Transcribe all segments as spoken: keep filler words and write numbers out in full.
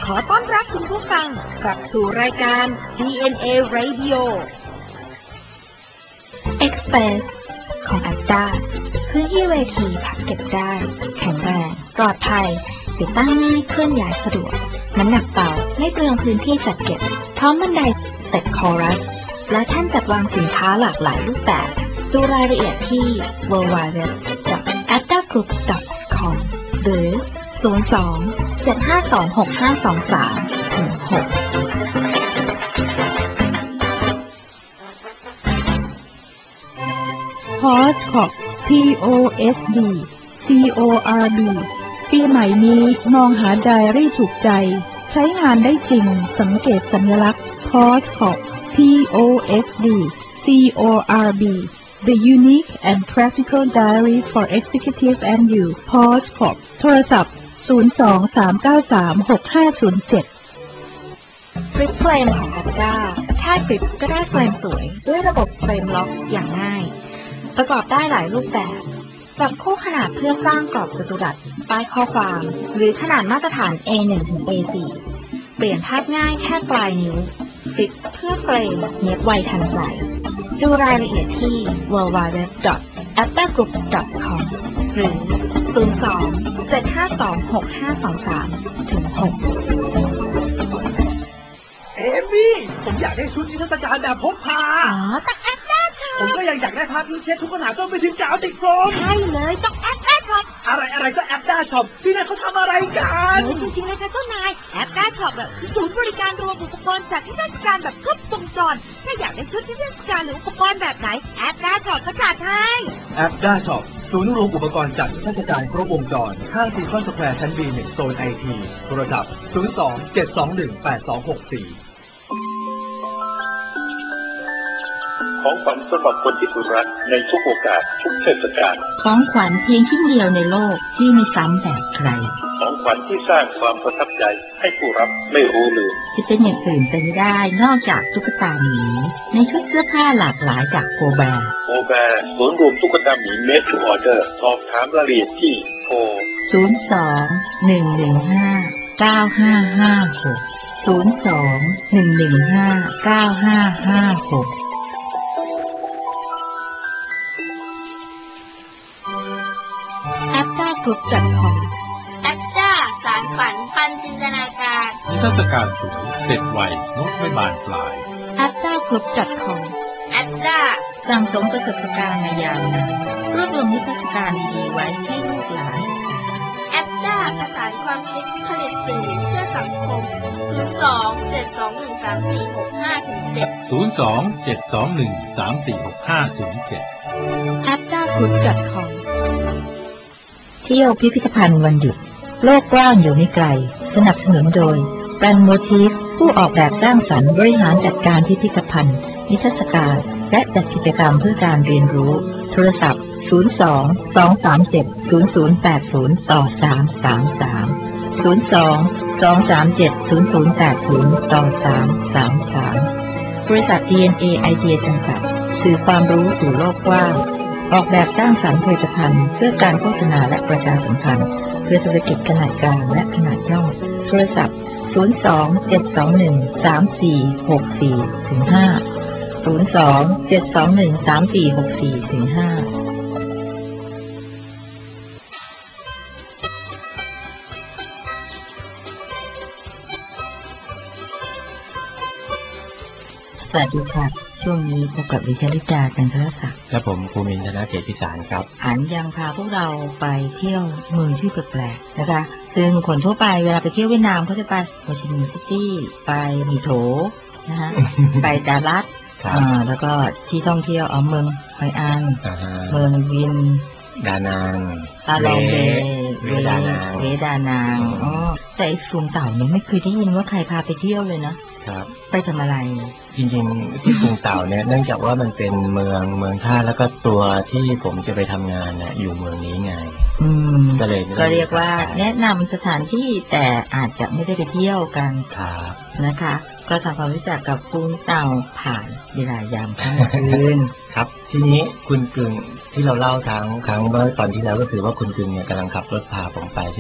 อต้อนรับคุณผู้ฟังกลับสู่รายการ ดี เอ็น เอ Radio Express ของ แอปด้า พื้นที่เวทีพักเก็บได้แข็งแรงปลอดภัยติดตั้งง่ายเคลื่อนย้ายสะดวกน้ำหนักเบาไม่เปลืองพื้นที่จัดเก็บพร้อมบันไดสเต็ปคอรัสและแท่นจัดวางสินค้าหลากหลายรูปแบบดูรายละเอียดที่ ดับเบิลยู ดับเบิลยู ดับเบิลยู ดอท แอปด้ากรุ๊ป ดอท คอม หรือ ศูนย์ สอง เจ็ด ห้า สอง หก ห้า สอง สาม ถึง หกพอส คอร์ป พี โอ เอส ดี ซี โอ อาร์ บี ปีใหม่นี้มองหาไดอารี่ถูกใจใช้งานได้จริงสังเกตสัญลักษณ์ พอส คอร์ป พี โอ เอส ดี ซี โอ อาร์ บี The Unique and Practical Diary for Executive and You พอส คอร์ป โทรศัพท์ ศูนย์ สอง สาม เก้า สาม หก ห้า ศูนย์ เจ็ดฟลิปเฟรมของ แอปด้า แค่ฟลิปก็ได้เฟรมสวยด้วยระบบเฟรมล็อกอย่างง่ายประกอบได้หลายรูปแบบจับคู่ขนาดเพื่อสร้างกรอบจัตุรัสป้ายข้อความหรือขนาดมาตรฐาน เอ หนึ่ง ถึง เอ สี่ เปลี่ยนภาพง่ายแค่ปลายนิ้วฟลิปเพื่อเฟรมเนียบไวทันใจดูรายละเอียดที่ ดับเบิลยู ดับเบิลยู ดับเบิลยู ดอท แอปด้ากรุ๊ป ดอท คอม หรือ ศูนย์ สอง เจ็ด ห้า สอง หก ห้า สอง สาม ถึง หกเอมี่ผมอยากได้ชุดนิทรรศการแบบพกพาอ๋อต้องแอปด้าช็อปผมก็ยังอยากได้ผ้าพื้นเช็ดทุกขนาดต้องไปถึงกาวติดโฟมใช่เลยต้องแอปด้าช็อปอะไรอะไรก็แอปด้าช็อปที่นั่นเขาทำอะไรกันจริงๆเลยค่ะเจ้านายแอปด้าช็อปแบบศูนย์บริการรวมอุปกรณ์จัดนิทรรศการแบบครบวงจรถ้าอยากได้ชุดนิทรรศการหรืออุปกรณ์แบบไหนแอปด้าช็อปก็จัดให้แอปด้าช็อปศูนย์รวมอุปกรณ์จัดนิทรรศการครบวงจรห้างซีคอนสแควร์ชั้น บี หนึ่ง โซน ไอ ที โทรศัพท์ ศูนย์ สอง เจ็ด สอง หนึ่ง แปด สอง หก สี่ของขวัญสำหรับคนที่คุณรักในทุกโอกาสทุกเทศกาลของขวัญเพียงชิ้นเดียวในโลกที่ไม่ซ้ำแบบใครของขวัญที่สร้างความประทับใจให้ผู้รับไม่รู้ลืมจะเป็นอย่างอื่นไปไม่ได้นอกจากตุ๊กตาหมีในชุดเสื้อผ้าหลากหลายจากโกแบร์โกแบร์ศูนย์รวมตุ๊กตาหมีเมดทูออเดอร์สอบถามรายละเอียดที่โทรศูนย์ สอง หนึ่ง หนึ่ง ห้า เก้า ห้า ห้า หก ศูนย์ สอง หนึ่ง หนึ่ง ห้า เก้า ห้า ห้า หกแอปด้ากรุ๊ป ดอท คอมแอปด้าสารฝันปันจินตนาการนิทรรศการสวยเสร็จไวงดไม่บานปลายแอปด้ากรุ๊ป ดอท คอมแอปด้าสั่งสมประสบการณ์มายาวนานรวบรวมนิทรรศการดีๆไว้ให้ลูกหลานแอปด้าประสานความคิดผลิตสื่อเพื่อสังคม ศูนย์ สอง เจ็ด สอง หนึ่ง สาม สี่ หก ห้า ถึง เจ็ดศูนย์ สอง เจ็ด สอง หนึ่ง สาม สี่ หก ห้า ถึง เจ็ดแอปด้ากรุ๊ป ดอท คอม เที่ยวพิพิธภัณฑ์วันหยุดโลกกว้างอยู่ไม่ไกลสนับสนุนโดยแบรนด์โมทีฟผู้ออกแบบสร้างสรรค์บริหารจัดการพิพิธภัณฑ์นิทรรศการและจัดกิจกรรมเพื่อการเรียนรู้โทรศัพท์ ศูนย์ สอง สอง สาม เจ็ด ศูนย์ ศูนย์ แปด ศูนย์ ต่อ สาม สาม สาม ศูนย์ สอง สอง สาม เจ็ด ศูนย์ ศูนย์ แปด ศูนย์ ต่อ สาม สาม สาม บริษัท ดี เอ็น เอ ไอเดียจำกัดสื่อความรู้สู่โลกกว้างออกแบบสร้างสรรค์ผลิตภัณฑ์เพื่อการโฆษณาและประชาสัมพันธ์เพื่อธุรกิจขนาดกลางและขนาดย่อมโทรศัพท์ ศูนย์ สอง เจ็ด สอง หนึ่ง สาม สี่ หก สี่ ถึง ห้า ศูนย์ สอง เจ็ด สอง หนึ่ง สาม สี่ หก สี่ ถึง ห้าสวัสดีครับช่วงนี้พบกับดิฉันลิดาจันทรศักดิ์และผมภูมินทนาเกตพิสารครับอันยังพาพวกเราไปเที่ยวเมืองชื่อแปลกๆนะคะซึ่งคนทั่วไปเวลาไปเที่ยวเวียดนามเขาจะไปโฮจิมินห์ซิตี้ไปหมี่โถนะคะ ไปดารัสอ่าแล้วก็ที่ท่องเที่ยวเอาเมืองฮอยอันเมืองวินดานางตาลองเบเวดานางเวดานางอ๋อแต่ไอ้ฟวงเต่าเนี่ยไม่เคยได้ยินว่าใครพาไปเที่ยวเลยนะครับไปทำอะไรจริงๆที่ฟวงเต่าเนี่ยเนื่องจากว่ามันเป็นเมืองเมืองท่าแล้วก็ตัวที่ผมจะไปทำงานเนี่ยอยู่เมืองนี้ไงอืมก็เลยก็เรียกว่าแนะนำสถานที่แต่อาจจะไม่ได้ไปเที่ยวกันครับนะคะก็ทำความรู้จักกับฟวงเต่าผ่านเวลายามค่ำคืนครับทีนี้คุณกึ่งที่เราเล่าทั้งครั้งเมื่อตอนที่แล้วก็คือว่าคุณกึ่งเนี่ยกำลังขับรถพาผมไปใช่ไหมท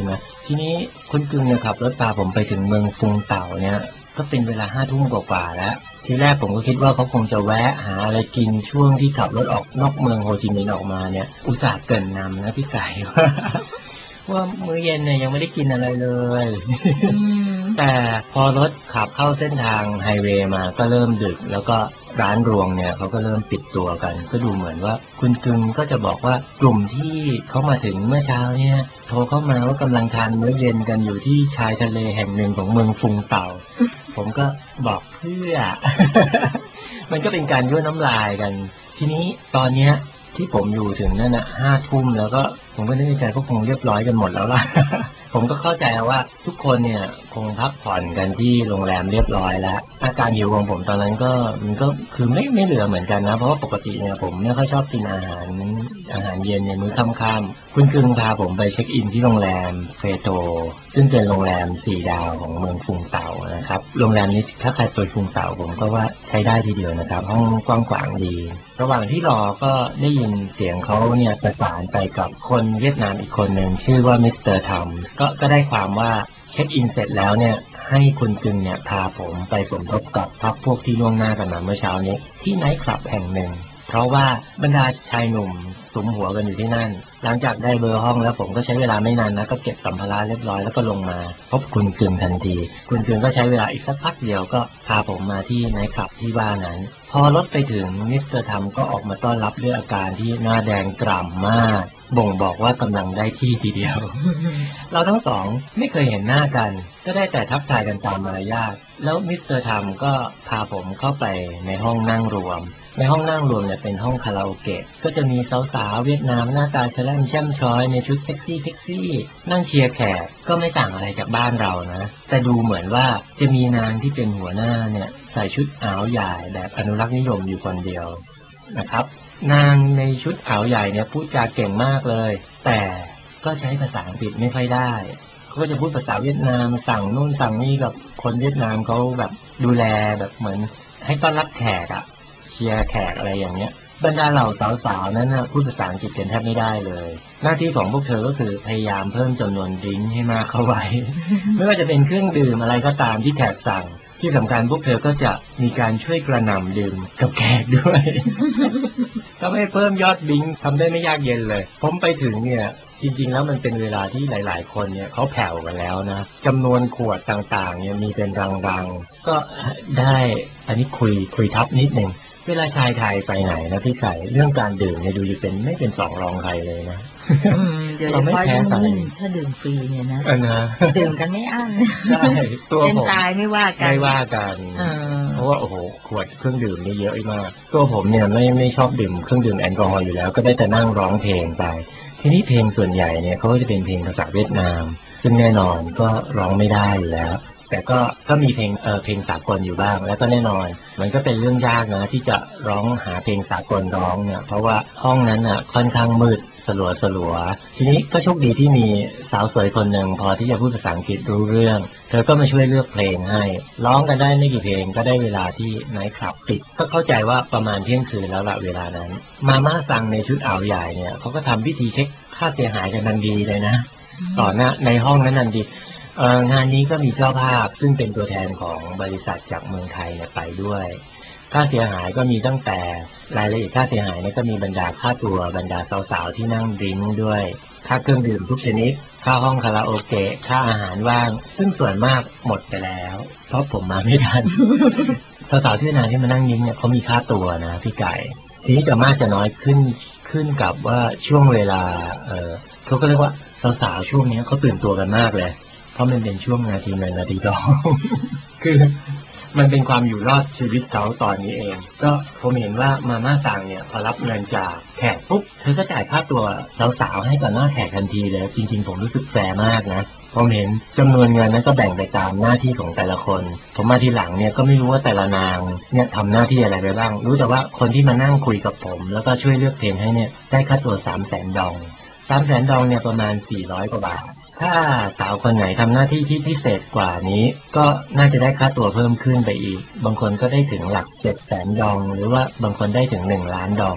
ทีนี้คุณกึ่งเนี่ยขับรถพาผมไปถึงเมืองฟุงเต่าเนี่ยก็เป็นเวลาห้าทุ่มกว่าๆแล้วทีแรกผมก็คิดว่าเขาคงจะแวะหาอะไรกินช่วงที่ขับรถออกนอกเมืองโฮจิมินห์ออกมาเนี่ยอุตส่าห์เกริ่นนำนะพี่ไก่ว่าว่ามื้อเย็นเนี่ยยังไม่ได้กินอะไรเลยแต่พอรถขับเข้าเส้นทางไฮเวย์มาก็เริ่มดึกแล้วก็ร้านรวงเนี่ยเขาก็เริ่มปิดตัวกันก็ดูเหมือนว่าคุณกึ่งก็จะบอกว่ากลุ่มที่เขามาถึงเมื่อเช้าเนี่ยโทรเข้ามาว่ากำลังทานมื้อเย็นกันอยู่ที่ชายทะเลแห่งหนึ่งของเมืองฟุงเต่า ผมก็บอกเพื่อ มันก็เป็นการยั่วน้ำลายกันทีนี้ตอนเนี้ยที่ผมอยู่ถึงนั่นนะห้าทุ่มแล้วก็ผมก็นึกในใจก็คงเรียบร้อยกันหมดแล้วล่ะ ผมก็เข้าใจว่าทุกคนเนี่ยคงพักผ่อนกันที่โรงแรมเรียบร้อยแล้วอาการหิวของผมตอนนั้นก็มันก็คือไม่ไม่เหลือเหมือนกันนะเพราะว่าปกติเนี่ยผมไม่ค่อยชอบกินอาหารอาหารเย็นในมื้อค่ำๆคุณกึ่งพาผมไปเช็คอินที่โรงแรมเฟโตซึ่งเป็นโรงแรมสี่ดาวของเมืองฟุงเต่านะครับโรงแรมนี้ถ้าใครไปฟุงเต่าผมก็ว่าใช้ได้ทีเดียวนะครับห้องกว้างขวางดีระหว่างที่รอก็ได้ยินเสียงเขาเนี่ยประสานไปกับคนเวียดนามอีกคนหนึ่งชื่อว่ามิสเตอร์ทัมก็ก็ได้ความว่าเช็คอินเสร็จแล้วเนี่ยให้คุณกึ่งเนี่ยพาผมไปสมทบกับพรรคพวกที่ล่วงหน้ากันมาเมื่อเช้านี้ที่ไนท์คลับแห่งหนึ่งเพราะว่าบรรดาชายหนุ่มสุมหัวกันอยู่ที่นั่นหลังจากได้เบอร์ห้องแล้วผมก็ใช้เวลาไม่นานนะก็เก็บสัมภาระเรียบร้อยแล้วก็ลงมาพบคุณกึ่งทันทีคุณกึ่งก็ใช้เวลาอีกสักพักเดียวก็พาผมมาที่ไนท์คลับที่บ้านนั้นพอรถไปถึงมิสเตอร์ทัมก็ออกมาต้อนรับด้วยอาการที่หน้าแดงกล่ำมากบ่งบอกว่ากำลังได้ที่ทีเดียว เราทั้งสองไม่เคยเห็นหน้ากันก็ได้แต่ทักทายกันตามมารยาทแล้วมิสเตอร์ทัมก็พาผมเข้าไปในห้องนั่งรวมในห้องนั่งรวมเนี่ยเป็นห้องคาราโอเกะก็จะมีสาวๆเวียดนามหน้าตาแฉลมแช่มช้อยในชุดเซ็กซี่เซ็กซี่นั่งเชียร์แขกก็ไม่ต่างอะไรจากบ้านเรานะแต่ดูเหมือนว่าจะมีนางที่เป็นหัวหน้าเนี่ยใส่ชุดอาวใหญ่แบบอนุรักษ์นิยมอยู่คนเดียวนะครับนางในชุดอาวใหญ่เนี่ยพูดจาเก่งมากเลยแต่ก็ใช้ภาษาอังกฤษไม่ค่อยได้เขาก็จะพูดภาษาเวียดนามสั่งนู่นสั่งนี่กับคนเวียดนามเขาแบบดูแลแบบเหมือนให้ต้อนรับแขกอะเชียร์แขกอะไรอย่างเงี้ยบรรดาเหล่าสาวๆนั้นนะพูดภาษาอังกฤษกันแทบไม่ได้เลยหน้าที่ของพวกเธอก็คือพยายามเพิ่มจำนวนดริงก์ให้มากเข้าไว้ ไม่ว่าจะเป็นเครื่องดื่มอะไรก็ตามที่แขกสั่งที่สำคัญพวกเธอก็จะมีการช่วยกระหน่ำดื่มกับแขกด้วย ทำให้เพิ่มยอดดริงก์ทำได้ไม่ยากเย็นเลยผมไปถึงเนี่ยจริงๆแล้วมันเป็นเวลาที่หลายๆคนเนี่ยเขาแผ่วกันแล้วนะจำนวนขวดต่างๆเนี่ยมีเป็นรังๆก็ได้อันนี้คุยคุยทับนิดนึงเวลาชายไทยไปไหนนะพี่ไก่เรื่องการดื่มเนี่ยดูจะเป็นไม่เป็นสองรองใครเลยนะเราไม่แพ้ใครถ้าดื่มฟรีเนี่ยนะดื่มกันไม่อั้นใช่ตัวผมตายไม่ว่ากันไม่ว่ากันเพราะว่าโอ้โหขวดเครื่องดื่มนี่เยอะมากตัวผมเนี่ยไม่ไม่ชอบดื่มเครื่องดื่มแอลกอฮอล์อยู่แล้วก็ได้แต่นั่งร้องเพลงไปทีนี้เพลงส่วนใหญ่เนี่ยเขาก็จะเป็นเพลงภาษาเวียดนามซึ่งแน่นอนก็ร้องไม่ได้อยู่แล้วแต่ก็ก็มีเพลงเออเพลงสากลอยู่บ้างแล้วก็แน่นอนมันก็เป็นเรื่องยากนะที่จะร้องหาเพลงสากลร้องเนี่ยเพราะว่าห้องนั้นอ่ะค่อนข้างมืดสลัวสลัวทีนี้ก็โชคดีที่มีสาวสวยคนหนึ่งพอที่จะพูดภาษาอังกฤษรู้เรื่องเธอก็มาช่วยเลือกเพลงให้ร้องกันได้ไม่กี่เพลงก็ได้เวลาที่ไนท์คลับปิดก็เข้าใจว่าประมาณเที่ยงคืนแล้วละเวลานั้นมาม่าซังในชุดอ่าวใหญ่เนี่ยเขาก็ทำพิธีเช็คค่าเสียหายกันทันทีเลยนะต่อหน้าในห้องนั้นทันทีงานนี้ก็มีเจ้าภาพซึ่งเป็นตัวแทนของบริษัทจากเมืองไทยเนี่ยไปด้วยค่าเสียหายก็มีตั้งแต่รายละเอียดค่าเสียหายเนี่ยก็มีบรรดาค่าตัวบรรดาสาวๆที่นั่งดื่มด้วยค่าเครื่องดื่มทุกชนิดค่าห้องคาราโอเกะค่าอาหารว่างซึ่งส่วนมากหมดไปแล้วเพราะผมมาไม่ทัน สาวๆที่นานที่มานั่งยิ้มเนี่ยเขามีค่าตัวนะพี่ไก่ทีนี้จะมากจะน้อยขึ้นขึ้นกับว่าช่วงเวลาเออเขาก็เรียกว่าสาวๆช่วงนี้เขาตื่นตัวกันมากเลยเพราะมันเป็นช่วงนาทีเงินนาทีทอง คือมันเป็นความอยู่รอดชีวิตเขาตอนนี้เองก็ผมเห็นว่ามาม่าสั่งเนี่ยพอรับเงินจากแขกปุ๊บเธอก็จ่ายค่าตัวสาวๆให้ต่อหน้าแขกทันทีเลยจริงๆผมรู้สึกแฟร์มากนะผมเห็นจำนวนเงินนั้นก็แบ่งไปตามหน้าที่ของแต่ละคนผมมาทีหลังเนี่ยก็ไม่รู้ว่าแต่ละนางเนี่ยทำหน้าที่อะไรไปบ้างรู้แต่ว่าคนที่มานั่งคุยกับผมแล้วก็ช่วยเลือกเพลงให้เนี่ยได้ค่าตัวสามแสนดองสามแสนดองเนี่ยประมาณสี่ร้อยกว่าบาทถ้าสาวคนไหนทำหน้าที่ที่พิเศษกว่านี้ก็น่าจะได้ค่าตัวเพิ่มขึ้นไปอีกบางคนก็ได้ถึงหลักเจ็ดแสนดองหรือว่าบางคนได้ถึงหนึ่งล้านดอง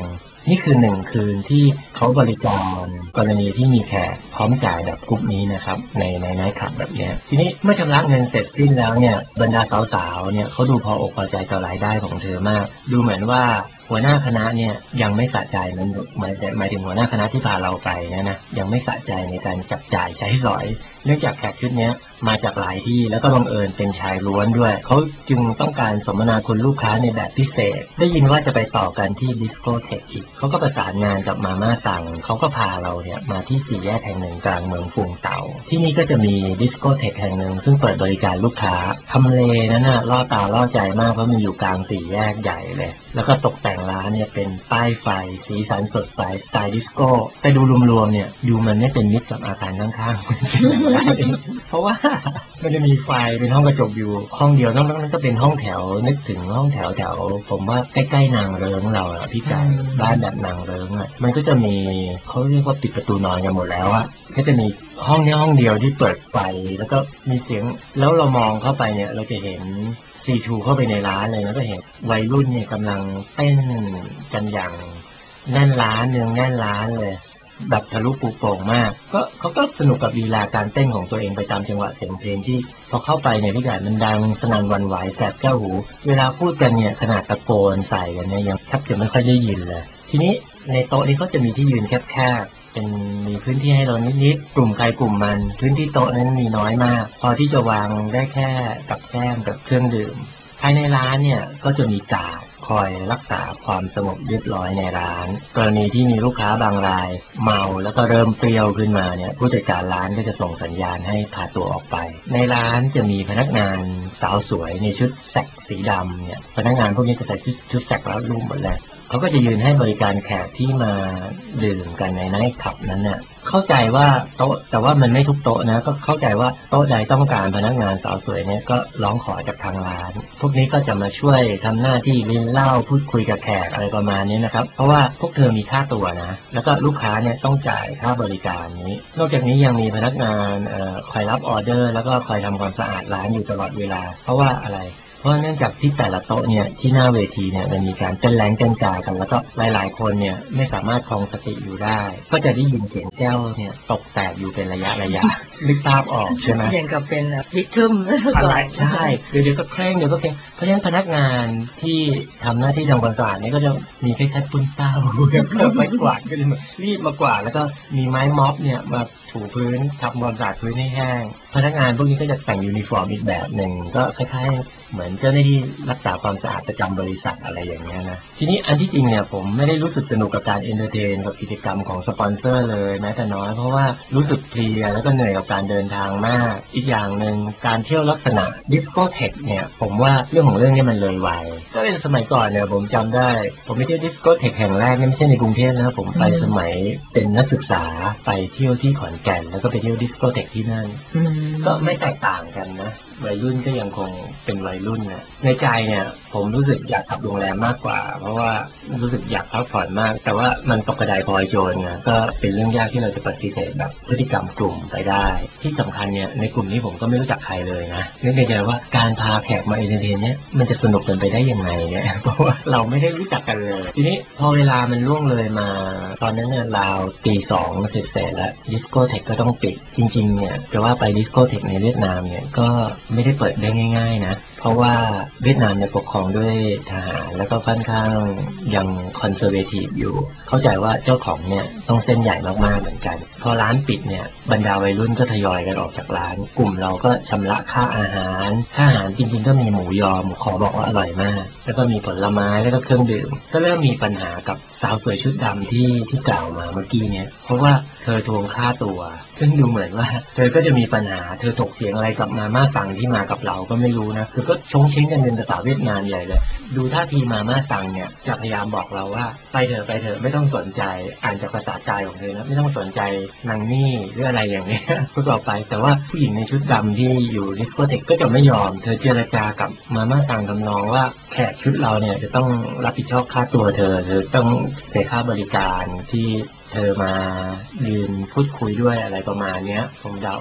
นี่คือหนึ่งคืนที่เขาบริการกรณีที่มีแขกพร้อมจ่ายแบบกลุ่มนี้นะครับในในไนท์คลับแบบนี้ทีนี้เมื่อชำระเงินเสร็จสิ้นแล้วเนี่ยบรรดาสาวๆเนี่ยเขาดูพออกพอใจต่อรายได้ของเธอมากดูเหมือนว่าหัวหน้าคณะเนี่ยยังไม่สะใจมันหมายหมายถึงหัวหน้าคณะที่พาเราไปนะนะยังไม่สะใจในการจับจ่ายใช้สอยเนื่องจากแขกชุดนี้มาจากหลายที่แล้วก็บังเอิญเป็นชายล้วนด้วยเขาจึงต้องการสมนาคุณลูกค้าในแบบพิเศษได้ยินว่าจะไปต่อกันที่ดิสโกเทคอีกเขาก็ประสานงานกับมาม่าสั่งเขาก็พาเราเนี่ยมาที่สี่แยกแห่งหนึ่งกลางเมืองฟุงเต๋าที่นี่ก็จะมีดิสโกเทคแห่งหนึ่งซึ่งเปิดบริการลูกค้าทำเลนั้นน่ะล่อตาล่อใจมากเพราะมันอยู่กลางสี่แยกใหญ่เลยแล้วก็ตกแต่งร้านเนี่ยเป็นป้ายไฟสีสันสดใสสไตล์ดิสโก้แต่ดูรวมๆเนี่ยดูมันไม่เป็นมิตรกับอาคารข้างๆ เพราะว่ามันจะมีไฟเป็นห้องกระจกอยู่ห้องเดียวนอกนั้นก็เป็นห้องแถวนึกถึงห้องแถวแถวผมว่าใกล้ๆนางเริงเราอะพี่ไก่บ้านแบบนางเริงอะมันก็จะมีเขาเรียกว่าปิดประตูนอนกันหมดแล้วอะก็จะมีห้องนี้ห้องเดียวที่เปิดไฟแล้วก็มีเสียงแล้วเรามองเข้าไปเนี่ยเราจะเห็นซีทูเข้าไปในร้านเลยแล้วก็เห็นวัยรุ่นเนี่ยกำลังเต้นกันอย่างแน่นร้านเนืองแน่นร้านเลยแบบทะลุปูโป่งมากก็เขาก็สนุกกับลีลาการเต้นของตัวเองไปตามจังหวะเสียงเพลงที่พอเข้าไปเนี่ยพี่ใหญ่มันดังสนั่นหวั่นไหวแสบแก้วหูเวลาพูดกันเนี่ยขนาดตะโกนใส่กันเนี่ยยังแทบจะไม่ค่อยได้ยินเลยทีนี้ในโต๊ะนี้ก็จะมีที่ยืนแคบๆเป็นมีพื้นที่ให้เรานิดๆกลุ่มใครกลุ่มมันพื้นที่โต๊ะนั้นมีน้อยมากพอที่จะวางได้แค่กับแก้มกับเครื่องดื่มภายในร้านเนี่ยก็จะมีจ่าคอยรักษาความสงบเรียบร้อยในร้านกรณีที่มีลูกค้าบางรายเมาแล้วก็เริ่มเปรี้ยวขึ้นมาเนี่ยผู้จัดการร้านก็จะส่งสัญญาณให้พาตัวออกไปในร้านจะมีพนักงานสาวสวยในชุดแสกสีดำเนี่ยพนักงานพวกนี้จะใส่ชุดชุดแสกแล้วรูปหมดเลยเขาก็จะยืนให้บริการแขกที่มาดื่มกันในไนท์คลับนั้นเนี่ยเข้าใจว่าโต๊ะแต่ว่ามันไม่ทุกโต๊ะนะก็เข้าใจว่าโต๊ะใดต้องการพนักงานสาวสวยเนี่ยก็ร้องขอจากทางร้านพวกนี้ก็จะมาช่วยทำหน้าที่ลิ้นเล่าพูดคุยกับแขกอะไรประมาณนี้นะครับเพราะว่าพวกเธอมีค่าตัวนะแล้วก็ลูกค้าเนี่ยต้องจ่ายค่าบริการนี้นอกจากนี้ยังมีพนักงานเอ่อคอยรับออเดอร์แล้วก็คอยทำความสะอาดร้านอยู่ตลอดเวลาเพราะว่าอะไรเพราะเนื่องจากที่แต่ละโต๊ะเนี่ยที่หน้าเวทีเนี่ยมันมีการเต้นแรงเต้นกากันแล้วก็หลายๆคนเนี่ยไม่สามารถครองสติอยู่ได้ก็จะได้ยินเสียงแก้วเนี่ยตกแตกอยู่เป็นระยะระยะนึกภาพออกใช่ไหมอย่างกับเป็นพิทึมอะไรใช่เดี๋ยวเดี๋ยวก็เคร่งเดี๋ยวก็เคร่งเพราะฉะนั้นพนักงานที่ทำหน้าที่ทำความสะอาดเนี่ยก็จะมีคล้ายๆปุ้นเต้าแล้วก็ไม้กวาดก็จะรีบมากวาดแล้วก็มีไม้ม็อบเนี่ยมาถูพื้นทำความสะอาดพื้นให้แห้งพนักงานพวกนี้ก็จะแต่งยูนิฟอร์มอีกแบบหนึ่งก็คล้ายๆเหมือนเจ้าหน้าที่รักษาความสะอาดประจำบริษัทอะไรอย่างเงี้ยนะทีนี้อันที่จริงเนี่ยผมไม่ได้รู้สึกสนุกกับการเอนเตอร์เทนกับกิจกรรมของสปอนเซอร์เลยแม้แต่น้อยเพราะว่ารู้สึกเพลียแล้วก็เหนื่อยกับการเดินทางมากอีกอย่างหนึ่งการเที่ยวลักษณะดิสโกเทคเนี่ยผมว่าเรื่องของเรื่องนี้มันเลยวัยก็เป็นสมัยก่อนเนี่ยผมจำได้ผมไปเที่ยวดิสโกเทคแห่งแรกไม่ใช่ในกรุงเทพนะผมไปสมัยเป็นนักศึกษาไปเที่ยวที่ขอนแก่นแล้วก็ไปเที่ยวดิสโกเทคที่นั่นก็ไม่แตกต่างกันนะวัยรุ่นก็ยังคงเป็นวัยรุ่นนะในใจเนี่ยผมรู้สึกอยากกลับโรงแรมมากกว่าเพราะว่ารู้สึกอยากพักผ่อนมากแต่ว่ามันตกกระไดพลอยโจรไงก็เป็นเรื่องยากที่เราจะปฏิเสธแบบพฤติกรรมกลุ่มไปได้ที่สำคัญเนี่ยในกลุ่มนี้ผมก็ไม่รู้จักใครเลยนะนึกในใจว่าการพาแขกมาเอนเตอร์เทนเนี่ยมันจะสนุกกันไปได้ยังไงเนี่ยเพราะว่าเราไม่ได้รู้จักกันเลยทีนี้พอเวลามันล่วงเลยมาตอนนั้นเนี่ยราวตีสองเสร็จเสร็จแล้วดิสโกเทคก็ต้องปิดจริงๆเนี่ยจะว่าไปดิสโกเทคในเวียดนามเนี่ยก็ไม่ได้เปิดได้ง่ายๆนะเพราะว่าเวียดนามเนี่ยปกครองด้วยทหารแล้วก็ค่อนข้างยังคอนเซอร์เวทีฟอยู่เข้าใจว่าเจ้าของเนี่ยต้องเส้นใหญ่มากๆเหมือนกันพอร้านปิดเนี่ยบรรดาวัยรุ่นก็ทยอยกันออกจากร้านกลุ่มเราก็ชำระค่าอาหารค่าอาหารจริงๆก็มีหมูยอหมูขอบอกว่าอร่อยมากแล้วก็มีผลไม้แล้วก็เครื่องดื่มก็เริ่มมีปัญหากับสาวสวยชุดดำที่ที่กล่าวมาเมื่อกี้เนี่ยเพราะว่าเธอทวงค่าตัวซึ่งดูเหมือนว่าเธอก็จะมีปัญหาเธอถกเถียงอะไรกับมาม่าสั่งที่มากับเราก็ไม่รู้นะคือก็ชงเช้งกันเป็นภาษาเวียดนามใหญ่เลยดูท่าทีมาม่าสั่งเนี่ยจะพยายามบอกเราว่าไปเถอะไปเถอะไม่ต้องสนใจอ่านจากภาษากายของเธอนะไม่ต้องสนใจนางนี่หรืออะไรอย่างเงี้ยพวกเราไปแต่ว่าผู้หญิงในชุดดำที่อยู่ดิสโกเทคก็จะไม่ยอมเธอเจรจากับมาม่าสั่งทำนองว่าแขกชุดเราเนี่ยจะต้องรับผิดชอบค่าตัวเธอเธอต้องเสียค่าบริการที่เธอมายืนพูดคุยด้วยอะไรประมาณนี้ผมเดาเอา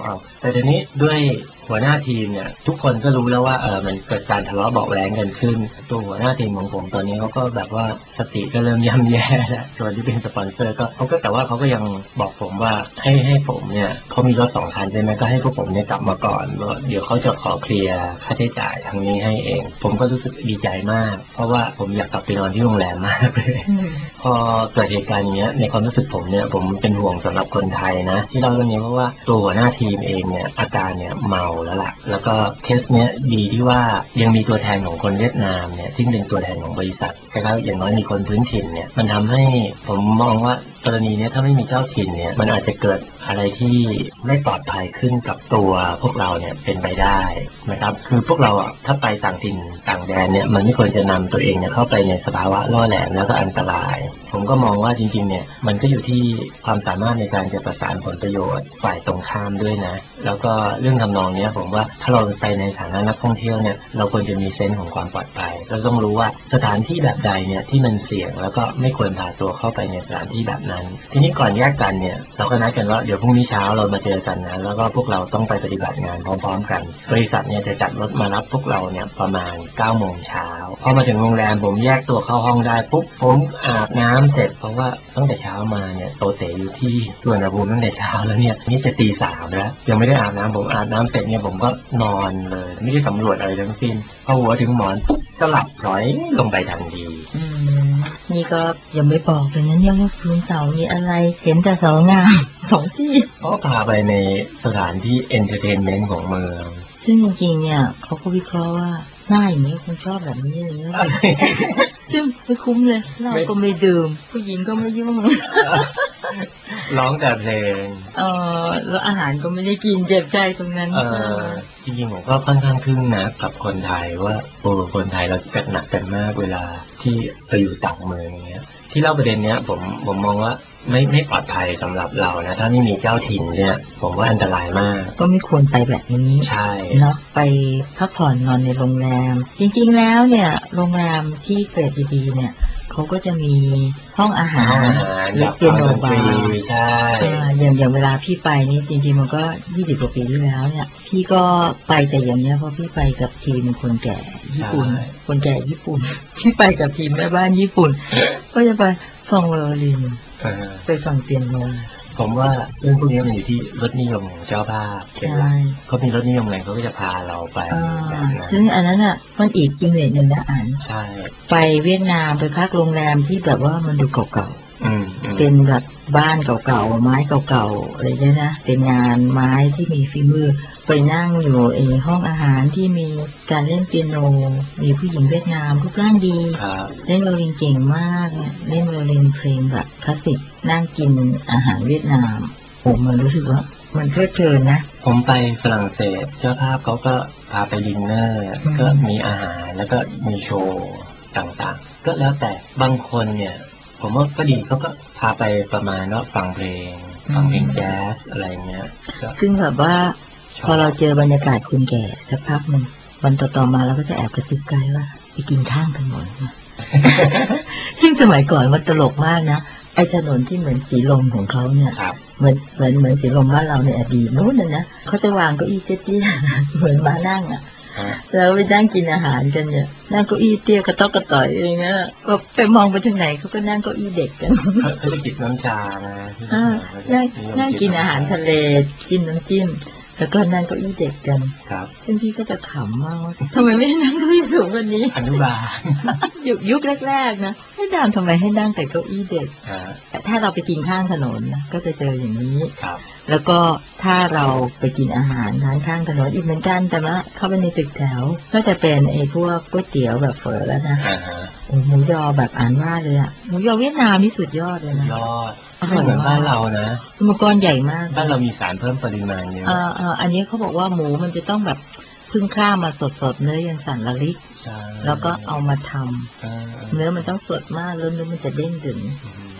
แต่ทีนี้ด้วยหัวหน้าทีมเนี่ยทุกคนก็รู้แล้วว่าเออมันเกิดการทะเลาะเบาะแว้งกันขึ้นตัวหัวหน้าทีมของผมตอนนี้เขาก็แบบว่าสติก็เริ่มย่ำแย่แล้วตัวที่เป็นสปอนเซอร์ก็เขาก็แต่ว่าเขาก็ยังบอกผมว่าให้ให้ผมเนี่ยเขามีรถสองคันใช่ไหมก็ให้พวกผมเนี่ยกลับมาก่อนเดี๋ยวเขาจะขอเคลียร์ค่าใช้จ่ายทางนี้ให้เองผมก็รู้สึกดีใจมากเพราะว่าผมอยากกลับไปนอนที่โรงแรมมากเลยพอเกิดเหตุการณ์อย่างเงี้ยในความรู้สึกผมเนี่ยผมเป็นห่วงสำหรับคนไทยนะที่เล่าเรื่องนี้เพราะว่าตัวหัวหน้าทีมเองเนี่ยอาการเนี่ยเมาแล้วล่ะแล้วก็เคสเนี้ยดีที่ว่ายังมีตัวแทนของคนเวียดนามเนี่ยที่เป็นตัวแทนของบริษัทนะครับอย่างน้อยมีคนพื้นถิ่นเนี่ยมันทำให้ผมมองว่ากรณีนี้ถ้าไม่มีเจ้าถิ่นเนี่ยมันอาจจะเกิดอะไรที่ไม่ปลอดภัยขึ้นกับตัวพวกเราเนี่ยเป็นไปได้นะครับคือพวกเราอ่ะถ้าไปต่างถิ่นต่างแดนเนี่ยมันไม่ควรจะนำตัวเองเนี่ยเข้าไปในสภาวะล่อแหลมแล้วก็อันตรายผมก็มองว่าจริงๆเนี่ยมันก็อยู่ที่ความสามารถในการจะประสานผลประโยชน์ฝ่ายตรงข้ามด้วยนะแล้วก็เรื่องทำนองนี้ผมว่าถ้าเราไปในฐานะนักท่องเที่ยวเนี่ยเราควรจะมีเซนส์ของความปลอดภัยเราต้องรู้ว่าสถานที่แบบใดเนี่ยที่มันเสี่ยงแล้วก็ไม่ควรพาตัวเข้าไปในสถานที่แบบนั้นทีนี้ก่อนแยกกันเนี่ยเราก็นัดกันว่าเดี๋ยวพรุ่งนี้เช้าเรามาเจอกันนะแล้วก็พวกเราต้องไปปฏิบัติงานพร้อมๆกันบริษัทเนี่ยจะจัดรถมารับพวกเราเนี่ยประมาณเก้าโมงเช้าพอมาถึงโรงแรมผมแยกตัวเข้าห้องได้ปุ๊บผมอาบน้ำเสร็จเพราะว่าตั้งแต่เช้ามาเนี่ยโตเต๋อยู่ที่สวนภูมิตั้งแต่เช้าแล้วเนี่ยนี่จะตีสามแล้วยังไม่ได้อาบน้ำผมอาบน้ำเสร็จเนี่ยผมก็นอนเลยไม่ได้สำรวจอะไรทั้งสิ้นพอหัวถึงหมอนปุ๊บก็หลับพลอยลงไปทันทีอืมนี่ก็ยังไม่บอกเลยนะเนี่ยว่าคุณเสามีอะไรเห็นแต่เสางามสองที่เขาพาไปในสถานที่เอนเตอร์เทนเมนต์ของเมืองซึ่งจริงๆเนี่ยเขาก็วิเคราะห์ว่าหน้าอย่างนี้คุณชอบแบบนี้อย่างนี้ซึ่งไม่คุ้มเลยเราก็ไม่ดื่มผู้หญิงก็ไม่ยุ่งร้องแต่เพลงเออแล้วอาหารก็ไม่ได้กินเจ็บใจตรงนั้นเออจริงๆผมก็ค่อนข้างทึ่งนะกับคนไทยว่าโอ้คนไทยเราจัดหนักกันมากเวลาที่ไปอยู่ต่างเมืองอย่างเงี้ยที่เล่าประเด็นเนี้ยผมผมมองว่าไม่ไม่ปลอดภัยสำหรับเรานะถ้าไม่มีเจ้าถิ่นเนี่ยผมว่าอันตรายมากก็ไม่ควรไปแบบนี้ใช่เนาะไปพักผ่อนนอนในโรงแรมจริงๆแล้วเนี่ยโรงแรมที่เกรดดีๆเนี่ยเขาก็จะมีห้องอาหารหรือเปียโนบาร์ใช่อย่างอย่างเวลาพี่ไปนี่จริงๆมันก็ยี่สิบกว่าปีที่แล้วเนี่ยพี่ก็ไปแต่อย่างเนี้ยเพราะพี่ไปกับทีมคนแก่ญี่ปุ่นคนแก่ญี่ปุ่นพี่ไปกับทีมแม่บ้านญี่ปุ่นก็จะไปฟังไวโอลินไปฟังเปียโนผมว่าเรื่องพวกนี้มันอยู่ที่รสนิยมของเจ้าภาพใช่เขามีรสนิยมอะไรเขาก็จะพาเราไปซึ่งอันนั้นอ่ะมันอีกอิมเมจหนึ่งนะอ่านใช่ไปเวียดนามไปพักโรงแรมที่แบบว่ามันดูเก่าๆเป็นแบบบ้านเก่าๆไม้เก่าๆอะไรเงี้ยนะเป็นงานไม้ที่มีฝีมือไปนั่งอยู่เองห้องอาหารที่มีการเล่นเปียโนมีผู้หญิงเวียดนามรูปร่างดีเล่นไวโอลินเก่งมากเล่นไวโอลินเพลงแบบคลาสสิกนั่งกินอาหารเวียดนามผมมันรู้สึกว่ามันเพลิดเพลินนะผมไปฝรั่งเศสเจ้าภาพเขาก็พาไปดินเนอร์ก็มีอาหารแล้วก็มีโชว์ต่างๆก็แล้วแต่บางคนเนี่ยผมว่าก็ดีเขาก็พาไปประมาณว่าฟังเพลงฟังเพลงแจ๊สอะไรเงี้ยซึ่งแบบว่าพอเราเจอบรรยากาศคนแก่สักพักหนึ่งวันต่อๆมาเราก็จะแอบกระซิบไกลว่าไปกินข้างถนนนะ ซึ่งสมัยก่อนมันตลกมากนะไอ้ถนนที่เหมือนสีลมของเขาเนี่ยเหมือนเหมือนเหมือนสีลมบ้านเราในอดีตนู้นนะเขาจะวางเก้าอี้เตี้ยๆเหมือนมานั่งอ่ะแล้วไปนั่งกินอาหารกันเนี่ยนั่งเก้าอี้เตี้ยกระต๊อกกระต่อยอย่างเงี้ยก็ไปมองไปทางไหนเขาก็นั่งเก้าอี้เด็กกันเขาจะจิบน้ำชานะนั่งนั่งกินอาหารทะเลกินน้ำจิ้มแล้วก็นั่งเก้าอี้เด็กกันครับซึ่งพี่ก็จะขำมากทำไมไม่นั่งเก้าอี้สูงกว่านี้อนุบาลยุคยุคแรกๆนะให้ดามทำไมให้นั่งแต่เก้าอี้เด็กแต่ถ้าเราไปกินข้างถนนก็จะเจออย่างนี้แล้วก็ถ้าเราไปกินอาหารร้านข้างถนนอีกเหมือนกันแต่ว่าเข้าไปในตึกแถวก็จะเป็นไอ้พวกก๋วยเตี๋ยวแบบเฝอแล้วนะโอ้หมูยอแบบอ่านว่าเลยอะหมูยอเวียดนามนี่สุดยอดเลยนะยอดไม่เหมือนบ้านเรานะมันก้อนใหญ่มากบ้านเรามีสารเพิ่มปริมาณเยอะอ่าอ่าอันนี้เขาบอกว่าหมูมันจะต้องแบบพึ่งข้ามาสดๆเนื้อยังสั่นละลิกแล้วก็เอามาทำเนื้อมันต้องสดมากแล้วเนื้อมันจะเด้งดึง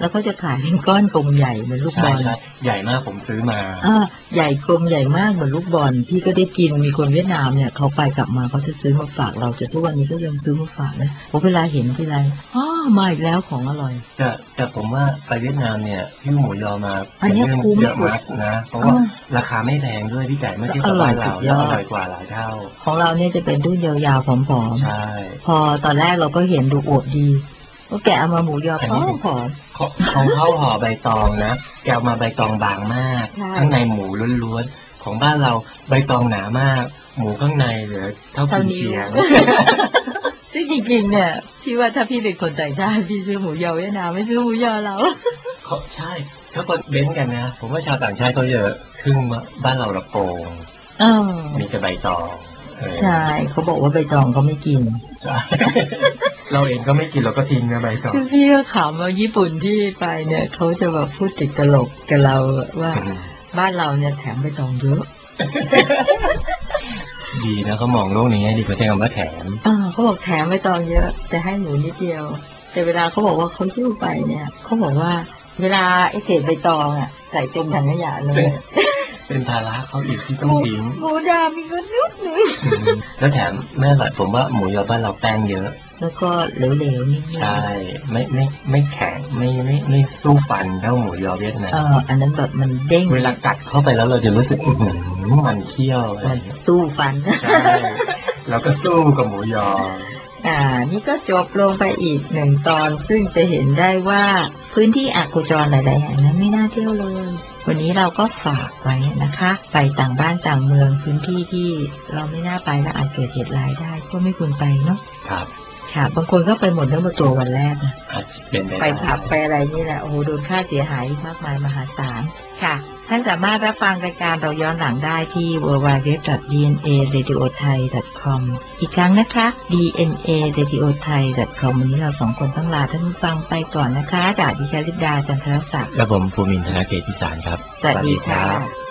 แล้วก็จะขายเป็นก้อนกลมใหญ่เหมือนลูกบใช่อลใช่ใหญ่มากผมซื้อมาอ่าใหญ่กลมใหญ่มากเหมือนลูกบอลพี่ก็ได้กินมีคนเวียดนามเนี่ยเขาไปกลับมาเขาจะซื้อมาฝากเราจนทุกวันนี้ก็ยังซื้อมาฝากนะเพราะเวลาเห็นทีไรอ๋อมาอีกแล้วของอร่อยแต่แต่ผมว่าไปเวียดนามเนี่ยหิ้วหมูยอมาอันนี้คุ้มเยอะสุดมากนะเพราะว่าอ่าราคาไม่แพงด้วยพี่ไก่เมื่อเทียบอกับร่อยบ้านเราสุดยแล้วออดร่อยกว่าหลายเท่าของเราเนี่ยจะเป็นรุ่นยาวๆผอมใช่ๆพอตอนแรกเราก็เห็นดูอวบดีก็แกะเอามาหมูยอพร้อมผอมของของเขาห่อใบตองนะแกเอามาใบตองบางมากใช่ข้างในหมูล้วนๆของบ้านเราใบตองหนามาก หมูข้างในเหลือเท่าเท่าคุณนิ้วเชียงซึ่งจริงๆเนี่ยพี่ว่าถ้าพี่เป็นคนต่างชาติพี่ซื้อหมูยอเวียดนามไม่ซื้อหมูยอเราเขาใช่ถ้าคนเบ้นกันนะผมว่าชาวต่างชาติเขาเยอะครึ่งบ้านเราละโปงอ้าวมีแต่ใบตองเออใช่เขาบอกว่าใบตองเขาไม่กินใช่ เราเองก็ไม่กินเราก็ทิ้งนะใบตองคือพี่ก็ขำว่าญี่ปุ่นที่ไปเนี่ยเขาจะแบบพูดติดตลกกับเราว่าบ้านเราเนี่ยแถมใบตองเยอะดีนะเขามองโลกในแง่ดีเขาใช้คำว่าแถมอ่าเขาบอกแถมใบตองเยอะแต่ให้หมูนิดเดียว แต่เวลาเขาบอกว่าเขาหิ้วไปเนี่ยเขาบอกว่าเวลาไอ้เศษใบตองอ่ะใส่เต็มถังขยะเลยเป็นภาระเขาอีกที่ต้องทิ้งหมูดำมีก็นิดนึงอืมแล้วแถมแม่อร่อยผมว่าหมูยอบ้านเราแป้งเยอะแล้วก็เหลวๆนิดนึงใช่ไม่ไม่ไม่แข็งไม่ไม่ไม่สู้ฟันเท่าหมูยอเวียดนาเอมออันนั้นแบบมันเด้งเวลากัดเข้าไปแล้วเราจะรู้สึกอื้อหือมันเคี้ยวอะไรมันสู้ฟันใช่เราก็สู้กับหมูยออ่า นี่ก็จบลงไปอีกหนึ่งตอนซึ่งจะเห็นได้ว่าพื้นที่อโคจรหลายๆแห่งนั้นไม่น่าเที่ยวเลย วันนี้เราก็ฝากไว้นะคะ ไปต่างบ้านต่างเมืองพื้นที่ที่เราไม่น่าไปและอาจเกิดเหตุร้ายได้ก็ไม่ควรไปเนาะครับค่ะบางคนก็ไปหมดเนื้อหมดตัววันแรกนะอาจจะเป็นไปผับไปอะไรนี่แหละโอ้โหโดนค่าเสียหายมากมายมหาศาลค่ะท่านสามารถรับฟังรายการเราย้อนหลังได้ที่ ดับเบิลยู ดับเบิลยู ดับเบิลยู ดอท ดี เอ็น เอ เรดิโอ ไทย ดอท คอม อีกครั้งนะคะ ดี เอ็น เอ เรดิโอ ไทย ดอท คอม วันนี้เราสองคนต้องลาท่านผู้ฟังไปก่อนนะคะจากดิฉันลิดาจันทรศักดิ์และผมภูมินทร์ธนเกตพิสารครับสวัสดีค่ะ